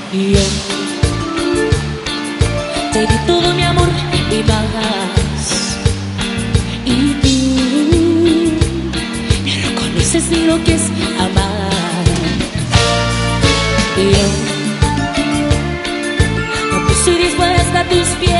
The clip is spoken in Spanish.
Y yo te di todo mi amor y más. Y tú no reconoces ni lo que es amar. Y yo no estoy dispuesta a tus pies.